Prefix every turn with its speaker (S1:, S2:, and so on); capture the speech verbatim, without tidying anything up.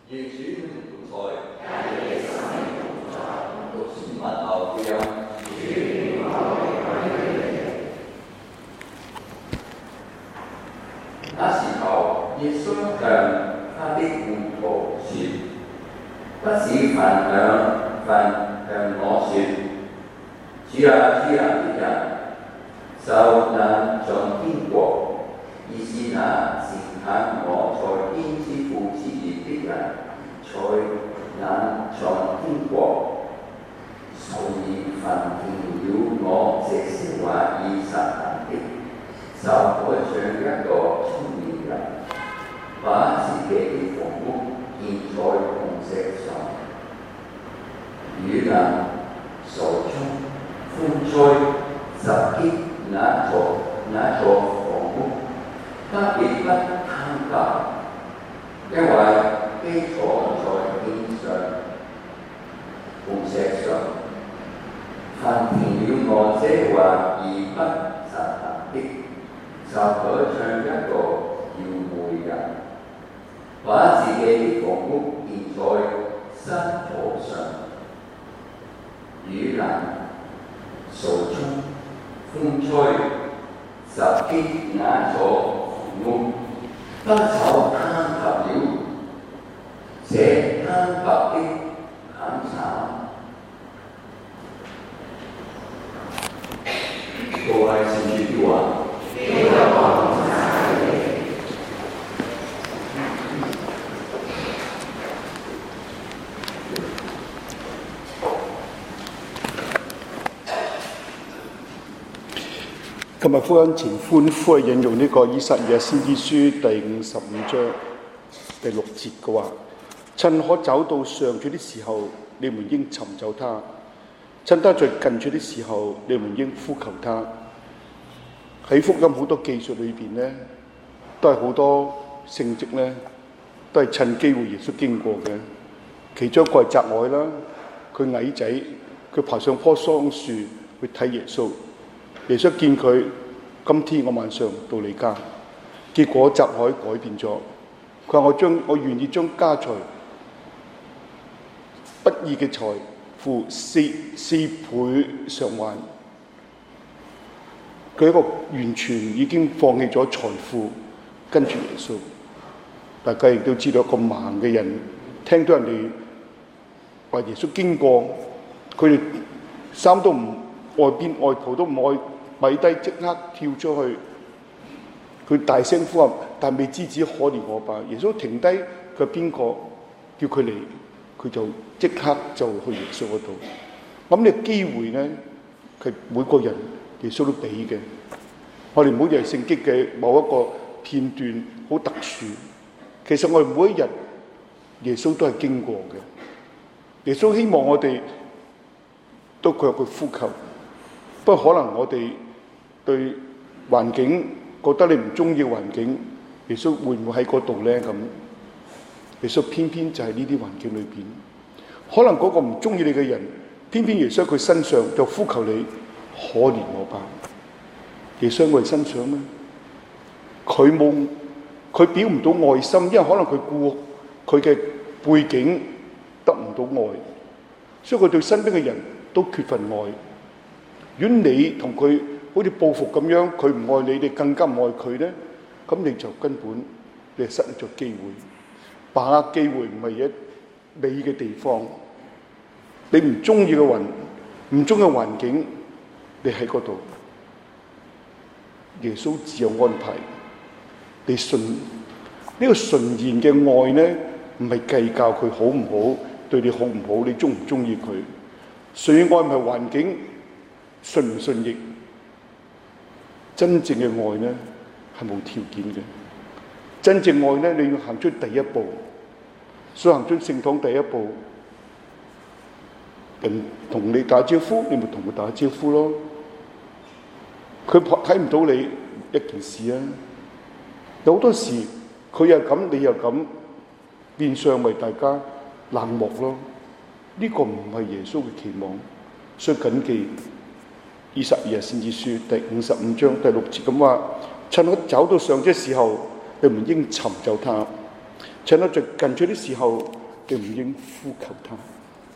S1: 願主與你同在，讀聖馬竇福音。那時候，耶穌向他的門徒說：不是凡向凡向我說主啊主啊的人，就能進天國，而是那是行我在天之父之義的人，才能進天國。所以凡聽了我這些話而實行的，就好像一個聰明人，把自己的房屋建在磐石上，雨能所衝風吹，襲擊那座那座房屋，它必不坍塌，因為基礎在天上磐石上。凡聽了我這話而不實行的，就好像一個愚昧人，把自己的房屋建在山坡上，雨能所衝風吹，襲擊那座房屋，它就坍塌了。這坍塌的很慘。各位聖主的話，
S2: 今日福音前歡呼引用呢個以撒亞先知書第五十五章第六節嘅話：趁可找到上主的時候，你們應尋找他；趁他在近處的時候，你們應呼求他。喺福音好多記述裏邊呢，都係好多聖跡呢，都係趁機會耶穌經過嘅。其中一個係匝凱啦，佢矮仔，佢爬上棵桑樹去睇耶穌。耶穌見佢，今天我晚上到你家，結果匝凱改變咗。佢話：我將我願意將家財不義嘅財付四四倍償還。佢一個完全已經放棄咗財富，跟住耶穌。大家亦都知道，一個盲嘅人聽到人哋話耶穌經過，佢哋衫都唔外邊外袍都唔愛咪低，即刻跳出去。佢大聲呼喊，但未知止可憐我吧。耶穌停低，佢邊個叫佢嚟，佢就即刻就去耶穌嗰度。咁呢個機會咧，佢每個人耶穌都俾嘅。我哋唔好以為聖經嘅某一個片段好特殊，其實我哋每一日耶穌都係經過嘅。耶穌希望我哋都佢有佢呼求，不過可能我哋對環境覺得你唔中意嘅環境，耶穌會唔會喺嗰度咧？咁耶穌偏偏就係呢啲環境裏邊，可能嗰個唔中意你嘅人，偏偏耶穌佢身上就呼求你，可憐我吧。耶穌喺我哋身上咧，佢冇佢表唔到愛心，因為可能佢顧佢嘅背景得唔到愛，所以佢對身邊嘅人都缺乏愛。如果你同佢好似報復咁樣，佢唔愛你，你更加唔愛佢咧，咁你就根本你係失去咗機會。把握機會唔係一美嘅地方，你唔中意嘅環，唔中意嘅環境，你喺嗰度。耶穌自有安排，你信呢、這個純然嘅愛呢，唔係計較佢好唔好，對你好唔好，你中唔中意佢。純愛唔係環境順唔順逆，真正嘅愛呢係冇條件嘅。真正愛呢，你要行出第一步，所以行出聖堂第一步，人同你打招呼，你咪同佢打招呼咯。佢睇唔到你一件事啊！有好多時佢又咁，你又咁，變相為大家冷漠咯。呢、這個唔係耶穌嘅期望，所以謹記以撒亞先知書第五十五章第六節咁話：趁我找到上主嘅時候，你們應尋找他；趁我在近處的時候， 亦唔應呼求他。